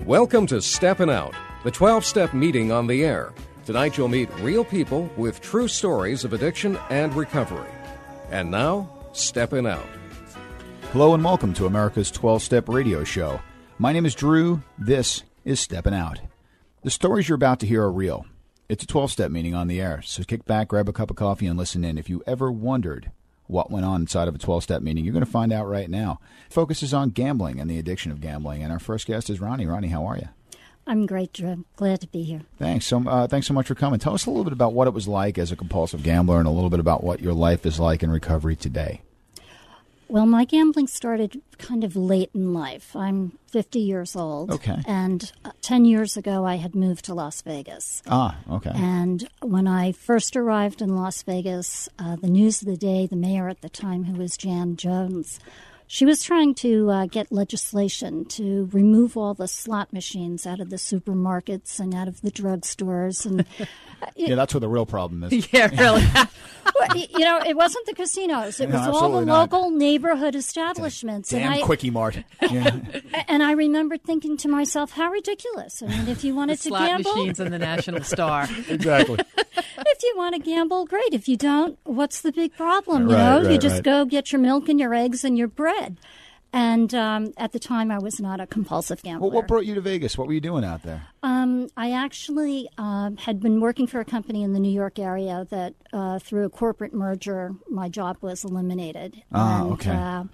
Welcome to Steppin' Out, the 12-step meeting on the air. Tonight you'll meet real people with true stories of addiction and recovery. And now, Steppin' Out. Hello and welcome to America's 12-Step Radio Show. My name is Drew. This is Steppin' Out. The stories you're about to hear are real. It's a 12-step meeting on the air, so kick back, grab a cup of coffee, and listen in. If you ever wondered what went on inside of a 12-step meeting, you're going to find out right now. It focuses on gambling and the addiction of gambling. And our first guest is Ronnie. Ronnie, how are you? I'm great, Drew. Glad to be here. Thanks so much for coming. Tell us a little bit about what it was like as a compulsive gambler and a little bit about what your life is like in recovery today. Well, my gambling started kind of late in life. I'm 50 years old. Okay. And 10 years ago, I had moved to Las Vegas. Ah, okay. And when I first arrived in Las Vegas, the news of the day, the mayor at the time, who was Jan Jones, she was trying to get legislation to remove all the slot machines out of the supermarkets and out of the drugstores. And yeah, that's where the real problem is. Yeah, really. Well, it wasn't the casinos. It was all the local neighborhood establishments. Damn Quickie Mart. Yeah. And I remember thinking to myself, how ridiculous. I mean, if you wanted to slot gamble. machines and the National Star. Exactly. If you want to gamble, great. If you don't, what's the big problem? Right, You just go get your milk and your eggs and your bread. And at the time, I was not a compulsive gambler. Well, what brought you to Vegas? What were you doing out there? I actually had been working for a company in the New York area that, through a corporate merger, my job was eliminated. Okay.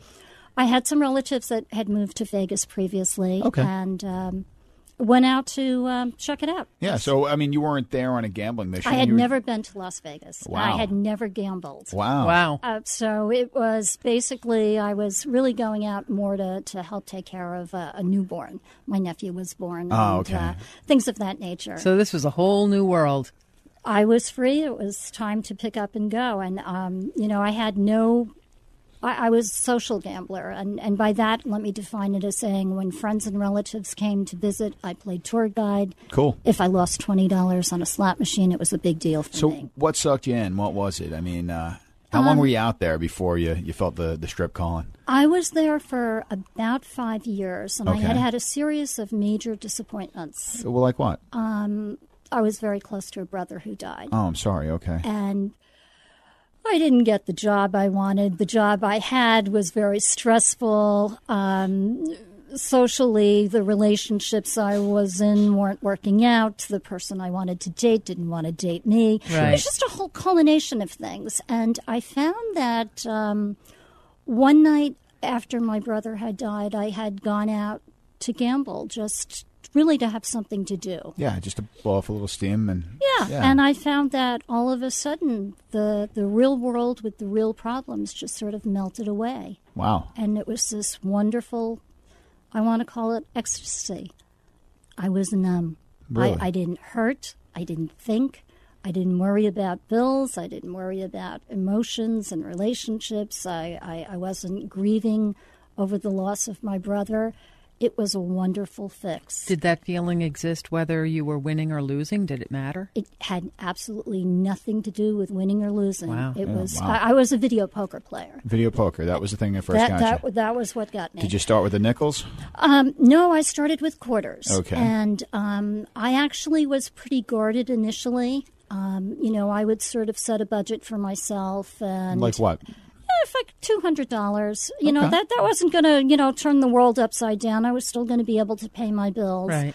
I had some relatives that had moved to Vegas previously. Okay. And went out to check it out. Yeah, so, I mean, you weren't there on a gambling mission. I had never been to Las Vegas. Wow. I had never gambled. Wow. So it was basically, I was really going out more to help take care of a newborn. My nephew was born. Oh, and, okay. Things of that nature. So this was a whole new world. I was free. It was time to pick up and go. And, I had I was a social gambler, and by that, let me define it as saying when friends and relatives came to visit, I played tour guide. Cool. If I lost $20 on a slot machine, it was a big deal for me. So what sucked you in? What was it? I mean, how long were you out there before you felt the strip calling? I was there for about 5 years, and Okay. I had a series of major disappointments. Well, like what? I was very close to a brother who died. Oh, I'm sorry. Okay. And I didn't get the job I wanted. The job I had was very stressful. Socially, the relationships I was in weren't working out. The person I wanted to date didn't want to date me. Right. It was just a whole culmination of things. And I found that one night after my brother had died, I had gone out to gamble, just really to have something to do. Yeah, just to blow off a little steam. Yeah, and I found that all of a sudden the real world with the real problems just sort of melted away. Wow. And it was this wonderful, I want to call it ecstasy. I was numb. Really? I didn't hurt. I didn't think. I didn't worry about bills. I didn't worry about emotions and relationships. I wasn't grieving over the loss of my brother. It was a wonderful fix. Did that feeling exist whether you were winning or losing? Did it matter? It had absolutely nothing to do with winning or losing. Wow. It was. wow. I was a video poker player. Video poker. That was the thing that first got you. That was what got me. Did you start with the nickels? No, I started with quarters. Okay. And I actually was pretty guarded initially. I would sort of set a budget for myself. And Like what? It's like $200. Okay. That wasn't going to, turn the world upside down. I was still going to be able to pay my bills. Right.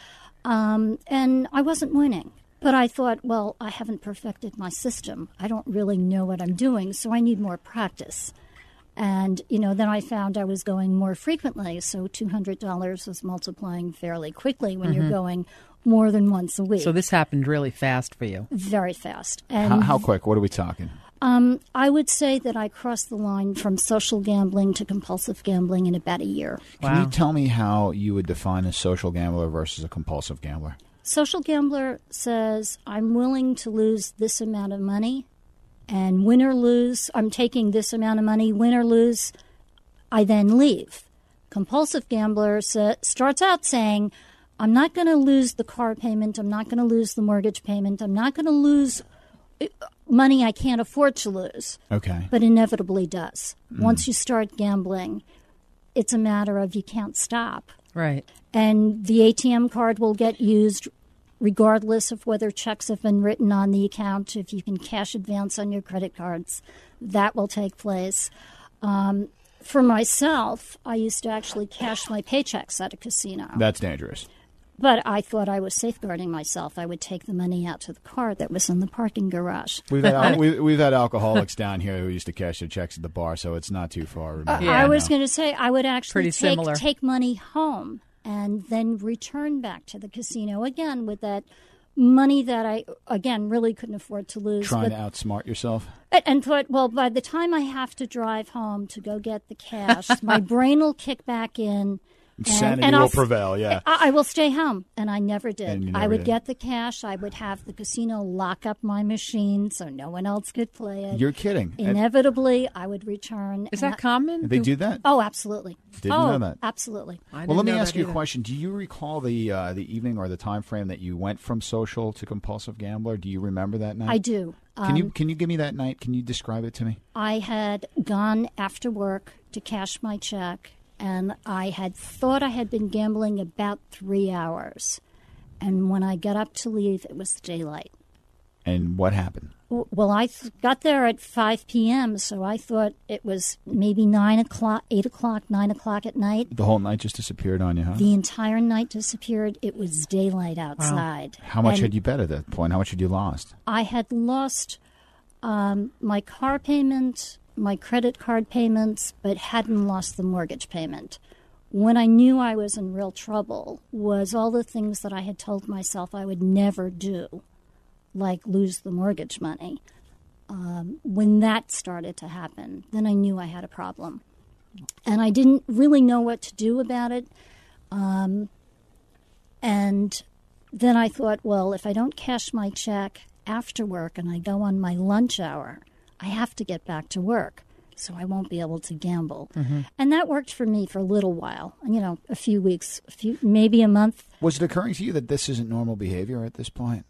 And I wasn't winning. But I thought, well, I haven't perfected my system. I don't really know what I'm doing, so I need more practice. And, then I found I was going more frequently. So $200 was multiplying fairly quickly when you're going more than once a week. So this happened really fast for you. Very fast. And How quick? What are we talking? I would say that I crossed the line from social gambling to compulsive gambling in about a year. Can you tell me how you would define a social gambler versus a compulsive gambler? Social gambler says, I'm willing to lose this amount of money, and win or lose, I'm taking this amount of money, win or lose, I then leave. Compulsive gambler starts out saying, I'm not going to lose the car payment, I'm not going to lose the mortgage payment, I'm not going to lose money I can't afford to lose, Okay. but inevitably does. Once you start gambling, it's a matter of you can't stop. Right. And the ATM card will get used regardless of whether checks have been written on the account. If you can cash advance on your credit cards, that will take place. For myself, I used to actually cash my paychecks at a casino. That's dangerous. But I thought I was safeguarding myself. I would take the money out to the car that was in the parking garage. We've had alcoholics down here who used to cash their checks at the bar, so it's not too far. I was going to say I would actually similar. take money home and then return back to the casino again with that money that I, again, really couldn't afford to lose. Trying to outsmart yourself? And thought, well, by the time I have to drive home to go get the cash, my brain will kick back in. Sanity will prevail, yeah. I will stay home, and I never did. I would get the cash. I would have the casino lock up my machine so no one else could play it. You're kidding. Inevitably, I would return. Is that common? They do that? Oh, absolutely. Didn't know that. Absolutely. Well, let me ask you a question. Do you recall the evening or the time frame that you went from social to compulsive gambler? Do you remember that night? I do. Can you give me that night? Can you describe it to me? I had gone after work to cash my check, and I had thought I had been gambling about 3 hours. And when I got up to leave, it was daylight. And what happened? Well, I got there at 5 p.m., so I thought it was maybe 9 o'clock, 8 o'clock, 9 o'clock at night. The whole night just disappeared on you, huh? The entire night disappeared. It was daylight outside. Wow. How much had you bet at that point? How much had you lost? I had lost my car payment, my credit card payments, but hadn't lost the mortgage payment. When I knew I was in real trouble was all the things that I had told myself I would never do, like lose the mortgage money. When that started to happen, then I knew I had a problem. And I didn't really know what to do about it. And then I thought, well, if I don't cash my check after work and I go on my lunch hour, I have to get back to work, so I won't be able to gamble. Mm-hmm. And that worked for me for a little while, a few weeks, maybe a month. Was it occurring to you that this isn't normal behavior at this point?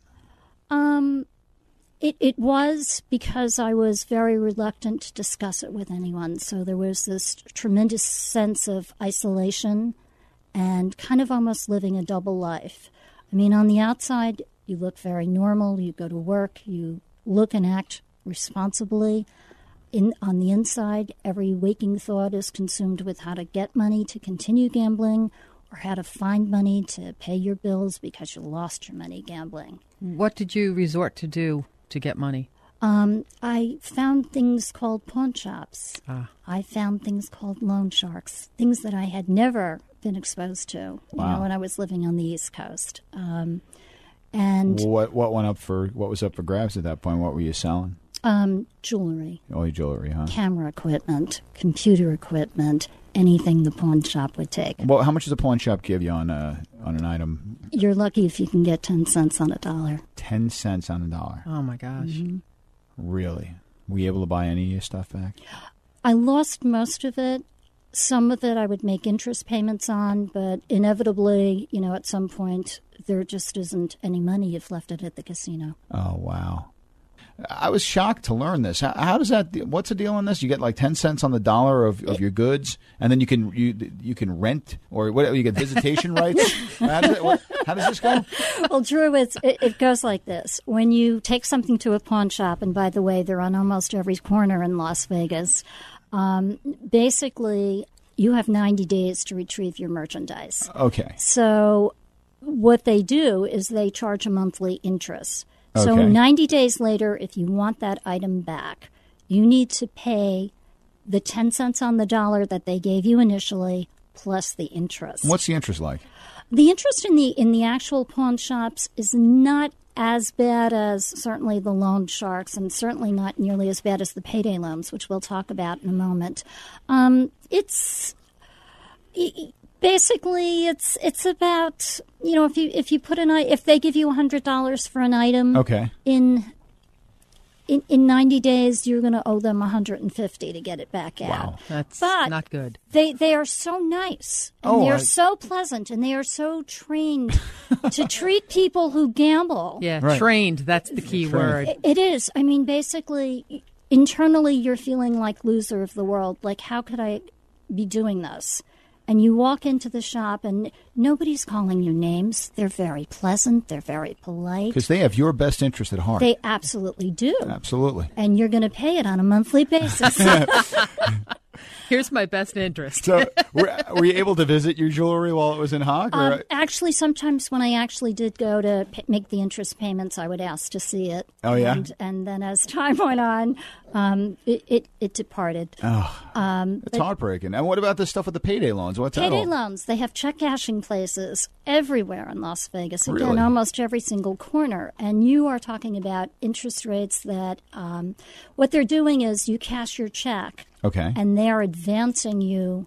It was, because I was very reluctant to discuss it with anyone. So there was this tremendous sense of isolation and kind of almost living a double life. I mean, on the outside, you look very normal. You go to work. You look and act responsibly. On the inside, every waking thought is consumed with how to get money to continue gambling or how to find money to pay your bills because you lost your money gambling. What did you resort to do to get money? I found things called pawn shops. I found things called loan sharks, things that I had never been exposed to when I was living on the East Coast. And what was up for grabs at that point? What were you selling? Jewelry. Oh, jewelry, huh? Camera equipment, computer equipment, anything the pawn shop would take. Well, how much does a pawn shop give you on an item? You're lucky if you can get 10 cents on a dollar. 10 cents on a dollar. Oh, my gosh. Mm-hmm. Really? Were you able to buy any of your stuff back? I lost most of it. Some of it I would make interest payments on, but inevitably, at some point, there just isn't any money. You've left it at the casino. Oh, wow. I was shocked to learn this. How does that? What's the deal on this? You get like 10 cents on the dollar of your goods, and then you can rent or whatever. You get visitation rights. How does this go? Well, Drew, it goes like this. When you take something to a pawn shop, and by the way, they're on almost every corner in Las Vegas. Basically, you have 90 days to retrieve your merchandise. Okay. So what they do is they charge a monthly interest. Okay. So 90 days later, if you want that item back, you need to pay the 10 cents on the dollar that they gave you initially plus the interest. What's the interest like? The interest in the actual pawn shops is not as bad as certainly the loan sharks, and certainly not nearly as bad as the payday loans, which we'll talk about in a moment. Basically, it's about, if they give you $100 for an item, okay, in 90 days you're going to owe them $150 to get it back out. Wow, that's not good. They are so nice, and they are so pleasant, and they are so trained to treat people who gamble. Yeah, right. Trained. That's the key word. It is. I mean, basically, internally you're feeling like loser of the world. Like, how could I be doing this? And you walk into the shop, and nobody's calling you names. They're very pleasant. They're very polite. Because they have your best interest at heart. They absolutely do. Absolutely. And you're going to pay it on a monthly basis. Here's my best interest. So were you able to visit your jewelry while it was in hock? Or? Actually, sometimes when I actually did go to make the interest payments, I would ask to see it. Oh, yeah? And then as time went on, it departed. Oh, it's heartbreaking. And what about the stuff with the payday loans? What's that Payday all? loans, they have check cashing places everywhere in Las Vegas. Again, Really? almost every single corner. And you are talking about interest rates that what they're doing is you cash your check. Okay. And they're advancing you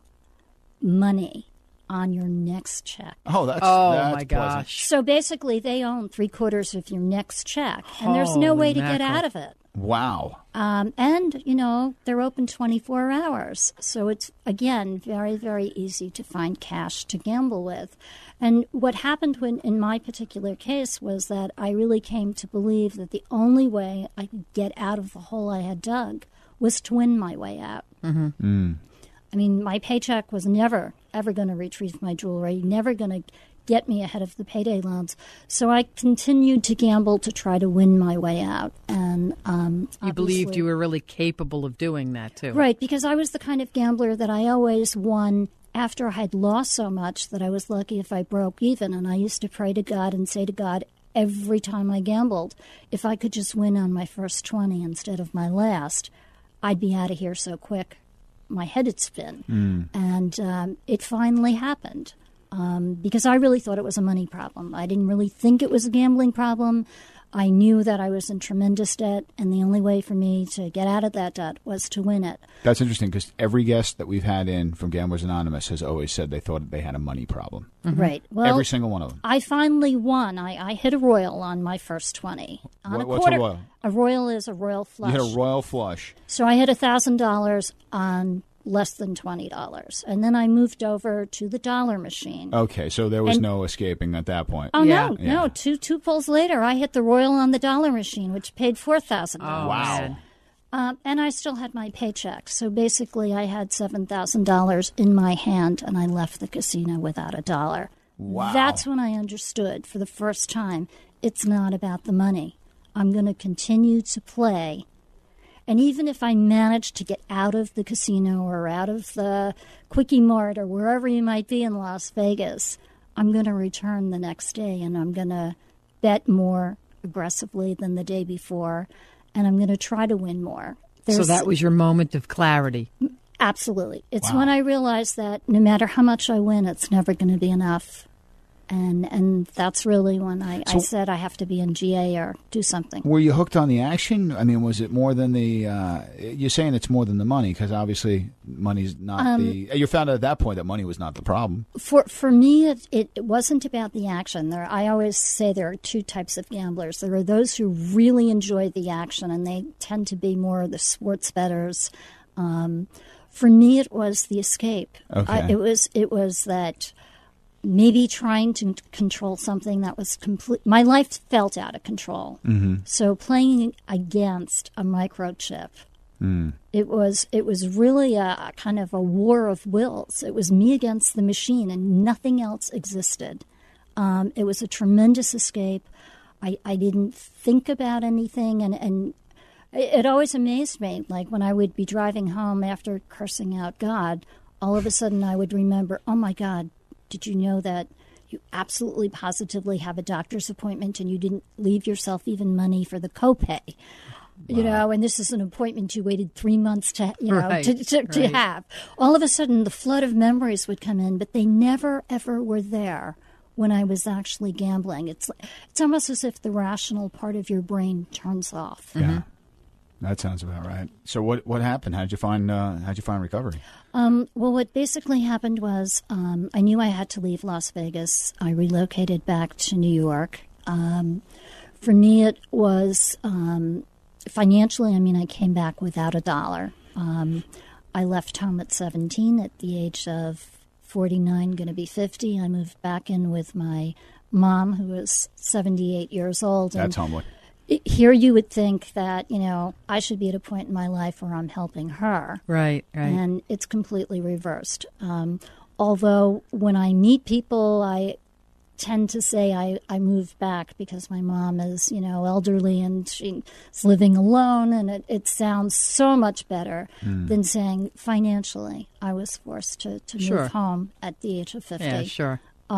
money on your next check. Oh, that's my pleasant. gosh. So basically, they own 3/4 of your next check, and there's no Holy way to get mackerel. out of it. Wow. And, they're open 24 hours. So it's, again, very, very easy to find cash to gamble with. And what happened in my particular case was that I really came to believe that the only way I could get out of the hole I had dug was to win my way out. Mm. I mean, my paycheck was never, ever going to retrieve my jewelry, never going to get me ahead of the payday loans. So I continued to gamble to try to win my way out. And You believed you were really capable of doing that, too. Right, because I was the kind of gambler that I always won after I had lost so much that I was lucky if I broke even. And I used to pray to God and say to God every time I gambled, if I could just win on my first 20 instead of my last, I'd be out of here so quick my head would spin. And it finally happened because I really thought it was a money problem. I didn't really think it was a gambling problem. I knew that I was in tremendous debt, and the only way for me to get out of that debt was to win it. That's interesting because every guest that we've had in from Gamblers Anonymous has always said they thought they had a money problem. Right. Well, Every single one of them. I finally won. I hit a royal on my first 20. What's a royal? A royal is a royal flush. You hit a royal flush. So I hit $1,000 on less than $20. And then I moved over to the dollar machine. Okay, so there was no escaping at that point. Oh, Yeah. no. Two pulls later, I hit the royal on the dollar machine, which paid $4,000. Oh, Wow. man. And I still had my paycheck. So basically, I had $7,000 in my hand, and I left the casino without $1. Wow. That's when I understood for the first time it's not about the money. I'm going to continue to play. And even if I manage to get out of the casino or out of the Quickie Mart or wherever you might be in Las Vegas, I'm going to return the next day, and I'm going to bet more aggressively than the day before, and I'm going to try to win more. So that was your moment of clarity. Absolutely. It's Wow. when I realized that no matter how much I win, it's never going to be enough. And that's really when I said I have to be in GA or do something. Were you hooked on the action? I mean, was it more than the... you're saying it's more than the money because obviously money's not the... You found out at that point that money was not the problem. For me, it wasn't about the action. I always say there are two types of gamblers. There are those who really enjoy the action, and they tend to be more the sports bettors. For me, it was the escape. Okay. It was that maybe trying to control something that was complete. My life felt out of control. Mm-hmm. So playing against a microchip. It was really a kind of a war of wills. It was me against the machine, and nothing else existed. It was a tremendous escape. I didn't think about anything, and it always amazed me. Like when I would be driving home after cursing out God, all of a sudden I would remember, oh my God, did you know that you absolutely positively have a doctor's appointment and you didn't leave yourself even money for the copay? You know, and this is an appointment you waited 3 months to, Right, to have. All of a sudden, the flood of memories would come in, but they never, ever were there when I was actually gambling. It's almost as if the rational part of your brain turns off. Yeah, that sounds about right. So what happened? How'd you find recovery? Well, what basically happened was I knew I had to leave Las Vegas. I relocated back to New York. For me, it was... financially, I mean, I came back without $1. I left home at 17 at the age of 49, going to be 50. I moved back in with my mom, who was 78 years old. That's humbling. Here you would think that, I should be at a point in my life where I'm helping her. Right. And it's completely reversed. although when I meet people, I tend to say I moved back because my mom is, elderly and she's living alone, and it sounds so much better than saying financially I was forced to Sure. move home at the age of 50. Yeah, sure.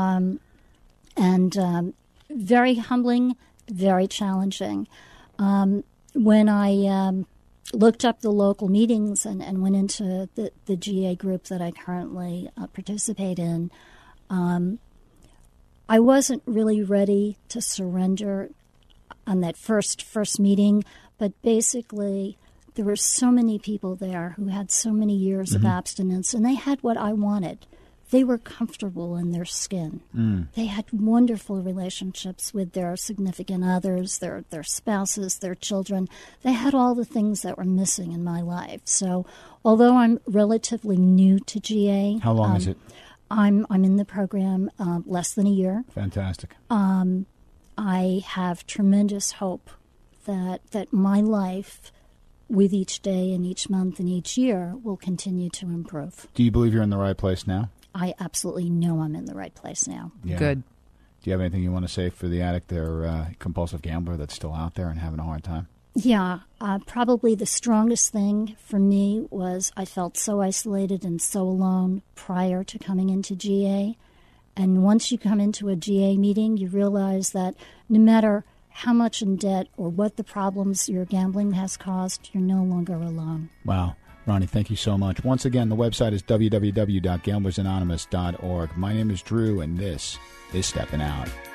And very humbling, very challenging. When I looked up the local meetings and went into the GA group that I currently participate in, I wasn't really ready to surrender on that first meeting, but basically there were so many people there who had so many years of abstinence, and they had what I wanted. They were comfortable in their skin. They had wonderful relationships with their significant others, their spouses, their children. They had all the things that were missing in my life. So although I'm relatively new to GA. How long is it? I'm in the program less than a year. Fantastic. I have tremendous hope that my life with each day and each month and each year will continue to improve. Do you believe you're in the right place now? I absolutely know I'm in the right place now. Yeah. Good. Do you have anything you want to say for the addict or compulsive gambler that's still out there and having a hard time? Yeah, probably the strongest thing for me was I felt so isolated and so alone prior to coming into GA. And once you come into a GA meeting, you realize that no matter how much in debt or what the problems your gambling has caused, you're no longer alone. Wow. Ronnie, thank you so much. Once again, the website is www.gamblersanonymous.org. My name is Drew, and this is Stepping Out.